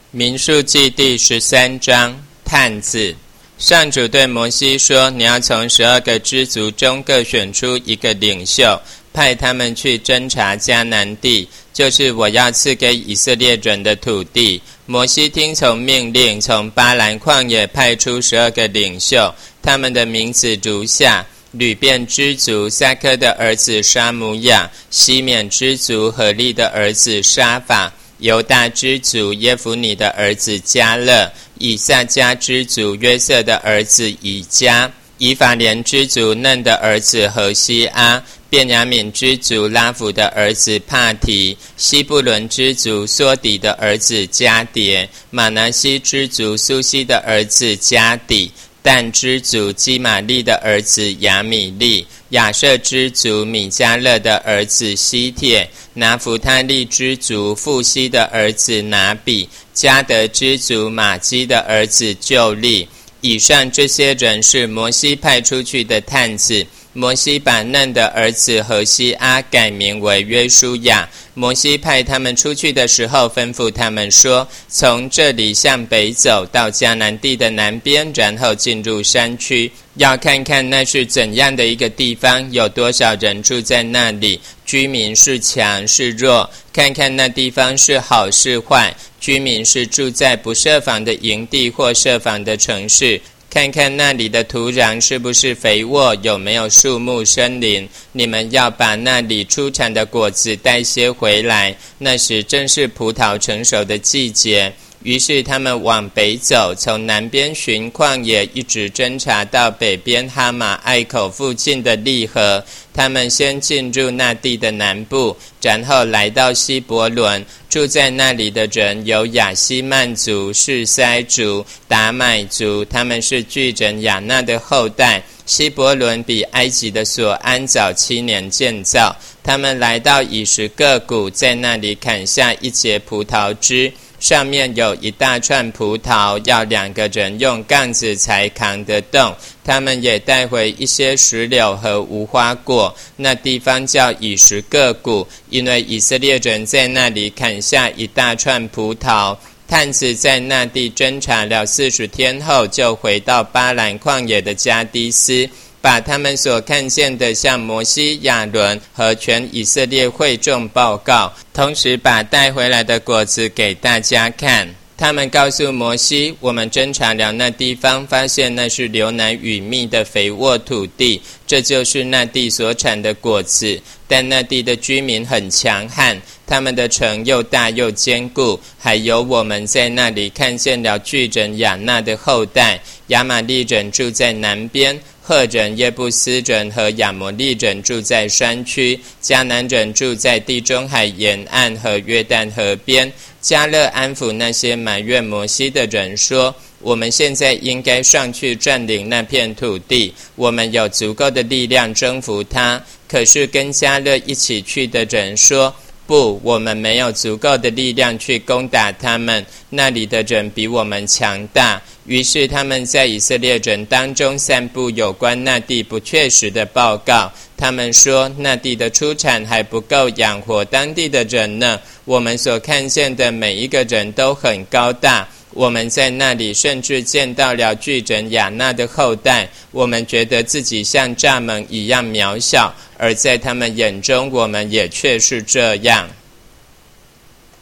民数记第13章，探子。上主对摩西说，你要从12个支族中各选出一个领袖，派他们去侦察迦南地，就是我要赐给以色列人的土地。摩西听从命令，从巴兰旷野派出12个领袖，他们的名字如下：吕便支族撒科的儿子沙姆亚，西缅支族何利的儿子沙法，犹大支族耶孚尼的儿子迦勒，以萨迦支族约瑟的儿子以迦，以法莲支族嫩的儿子何西阿，便雅悯支族拉弗的儿子帕提，西布伦支族梭底的儿子迦迭，马拿西支族苏西的儿子迦底，但支族基玛利的儿子亚米利，亚设支族米迦勒的儿子西帖，拿弗他利支族富西的儿子拿比，迦得支族玛基的儿子旧利。以上这些人是摩西派出去的探子。摩西把嫩的儿子何西阿改名为约书亚。摩西派他们出去的时候，吩咐他们说，从这里向北走到迦南地的南边，然后进入山区，要看看那是怎样的一个地方，有多少人住在那里，居民是强是弱，看看那地方是好是坏，居民是住在不设防的营地或设防的城市，看看那里的土壤是不是肥沃，有没有树木森林。你们要把那里出产的果子带些回来，那时正是葡萄成熟的季节。于是他们往北走，从南边寻旷野，一直侦察到北边哈马隘口附近的利河。他们先进入那地的南部，然后来到希伯伦，住在那里的人有亚希曼族、示塞族、达买族，他们是巨人亚纳的后代。希伯伦比埃及的所安早7年建造。他们来到以实各谷，在那里砍下一节葡萄枝，上面有一大串葡萄，要2个人用杠子才扛得动。他们也带回一些石榴和无花果，那地方叫以实各谷，因为以色列人在那里砍下一大串葡萄。探子在那地侦察了40天后，就回到巴兰旷野的迦迪斯，把他们所看见的向摩西、亚伦和全以色列会众报告，同时把带回来的果子给大家看。他们告诉摩西，我们侦察了那地方，发现那是流奶与蜜的肥沃土地，这就是那地所产的果子。但那地的居民很强悍，他们的城又大又坚固，还有我们在那里看见了巨人亚纳的后代。亚玛利人住在南边，赫人、耶布斯人和亚摩利人住在山区，迦南人住在地中海沿岸和约旦河边。迦勒安抚那些埋怨摩西的人说，我们现在应该上去占领那片土地，我们有足够的力量征服它。可是跟迦勒一起去的人说，不，我们没有足够的力量去攻打他们，那里的人比我们强大。于是他们在以色列人当中散布有关那地不确实的报告。他们说，那地的出产还不够养活当地的人呢。我们所看见的每一个人都很高大，我们在那里甚至见到了巨人亚纳的后代。我们觉得自己像蚱蜢一样渺小，而在他们眼中我们也确是这样。